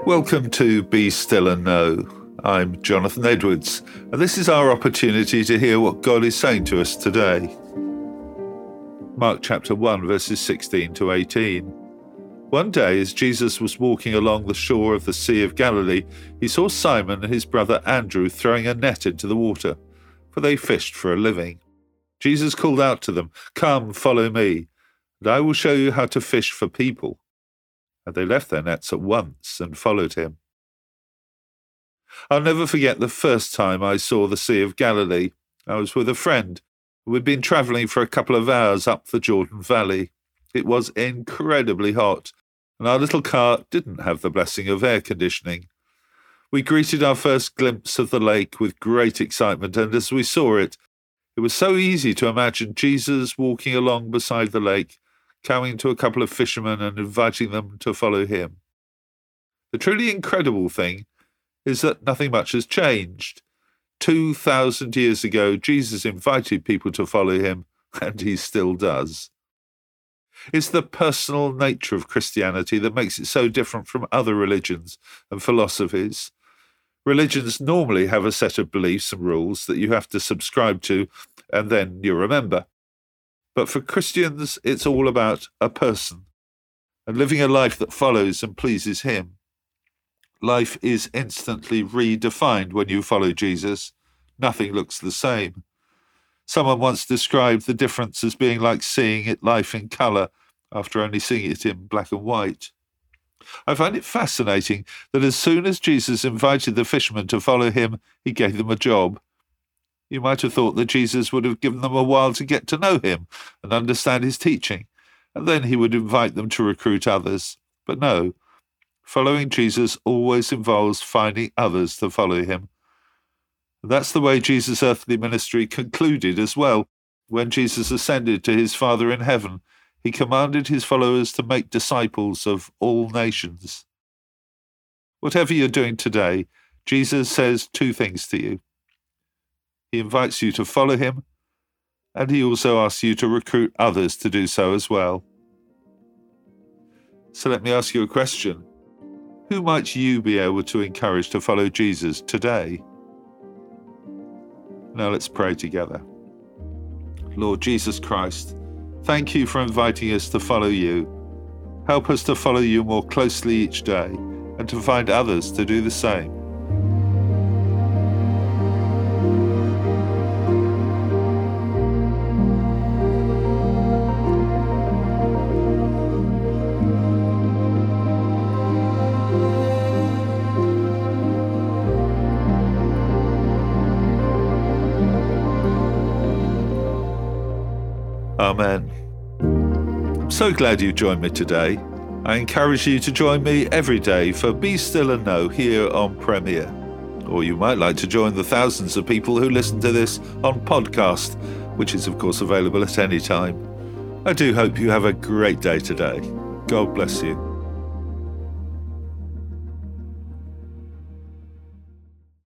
Welcome to Be Still and Know. I'm Jonathan Edwards, and this is our opportunity to hear what God is saying to us today. Mark chapter 1, verses 16 to 18. One day, as Jesus was walking along the shore of the Sea of Galilee, he saw Simon and his brother Andrew throwing a net into the water, for they fished for a living. Jesus called out to them, "Come, follow me, and I will show you how to fish for people." And they left their nets at once and followed him. I'll never forget the first time I saw the Sea of Galilee. I was with a friend. We'd been travelling for a couple of hours up the Jordan Valley. It was incredibly hot, and our little car didn't have the blessing of air conditioning. We greeted our first glimpse of the lake with great excitement, and as we saw it, it was so easy to imagine Jesus walking along beside the lake, coming to a couple of fishermen and inviting them to follow him. The truly incredible thing is that nothing much has changed. 2,000 years ago, Jesus invited people to follow him, and he still does. It's the personal nature of Christianity that makes it so different from other religions and philosophies. Religions normally have a set of beliefs and rules that you have to subscribe to, and then you remember. But for Christians, it's all about a person and living a life that follows and pleases him. Life is instantly redefined when you follow Jesus. Nothing looks the same. Someone once described the difference as being like seeing life in colour after only seeing it in black and white. I find it fascinating that as soon as Jesus invited the fishermen to follow him, he gave them a job. You might have thought that Jesus would have given them a while to get to know him and understand his teaching, and then he would invite them to recruit others. But no, following Jesus always involves finding others to follow him. That's the way Jesus' earthly ministry concluded as well. When Jesus ascended to his Father in heaven, he commanded his followers to make disciples of all nations. Whatever you're doing today, Jesus says two things to you. He invites you to follow him, and he also asks you to recruit others to do so as well. So let me ask you a question. Who might you be able to encourage to follow Jesus today? Now let's pray together. Lord Jesus Christ, thank you for inviting us to follow you. Help us to follow you more closely each day and to find others to do the same. Amen. I'm so glad you joined me today. I encourage you to join me every day for Be Still and Know here on Premier. Or you might like to join the thousands of people who listen to this on podcast, which is of course available at any time. I do hope you have a great day today. God bless you.